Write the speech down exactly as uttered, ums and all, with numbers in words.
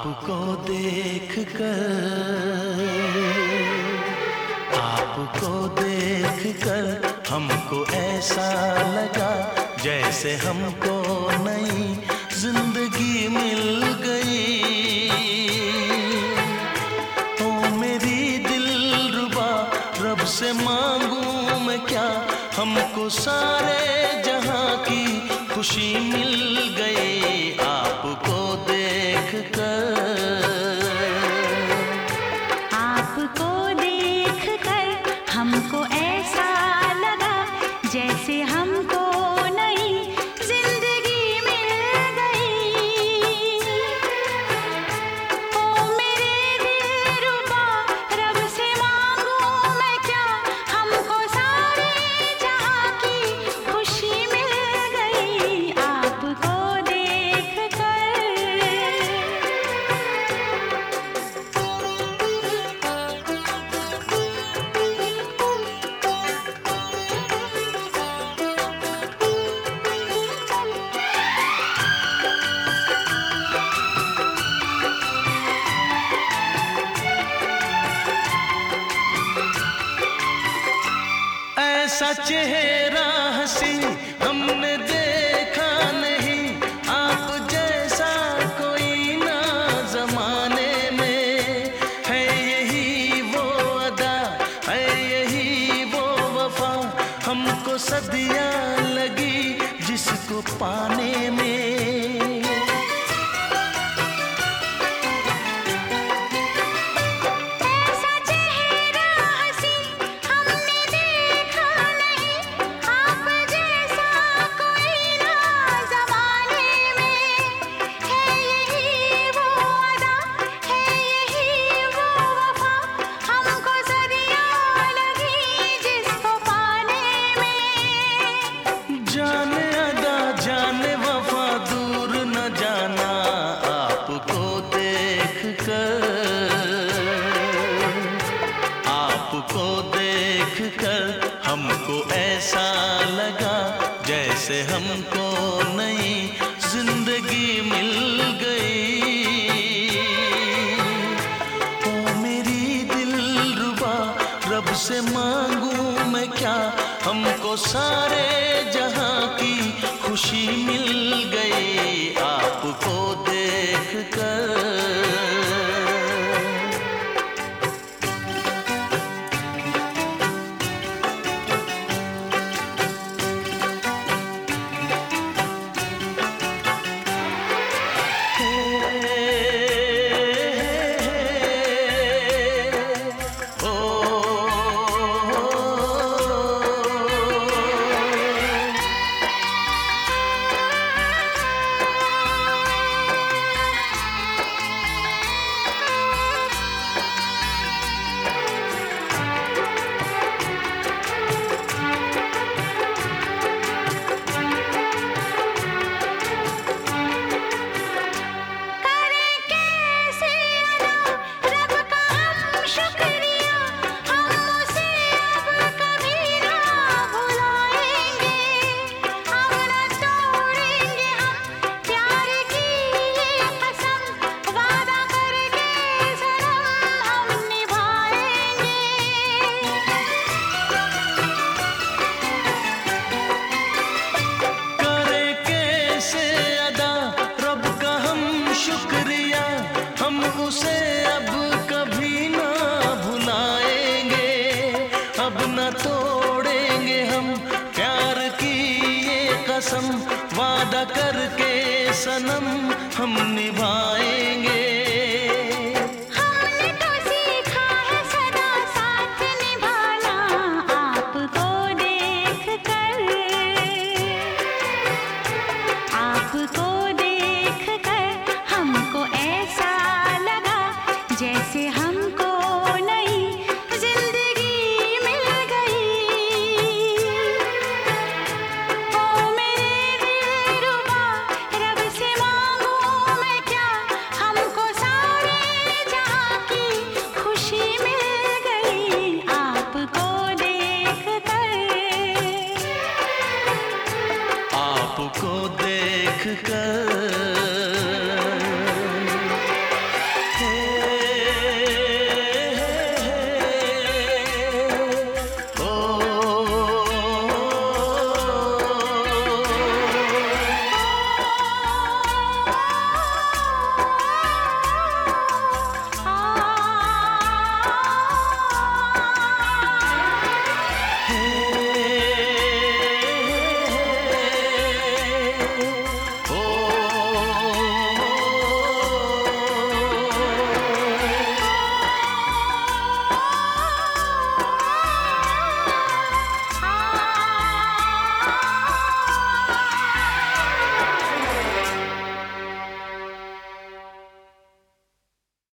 आपको देख कर आपको देख कर हमको ऐसा लगा जैसे हमको नई जिंदगी मिल गई। ओ मेरी दिलरुबा, रब से मांगू मैं क्या, हमको सारे जहां की खुशी मिल गई। आपको देख कर आपको देख कर हमको ऐसा लगा जैसे हमको नई जिंदगी मिल गई। ओ मेरे दिलरुबा, रब से मांगू मैं क्या, हमको सारे जहां की खुशी मिल गई। आपको देख कर ऐसा चेहरा हंसी हमने देखा नहीं, आप जैसा कोई ना जमाने में। है यही वो अदा, है यही वो वफा, हमको सदियां लगी जिसको पाने में। जाने अदा जाने वफा दूर न जाना, आपको देख कर आपको देख कर हमको ऐसा लगा जैसे हमको नई जिंदगी मिल गई। ओ मेरी दिलरुबा, रब से मांगू मैं क्या, हमको सारे जहां की खुशी मिल गई। आपको देख कर शुक्रिया, हम उसे अब कभी ना भुलाएंगे। अब न तोड़ेंगे हम प्यार की ये कसम, वादा करके सनम हम निभाएंगे।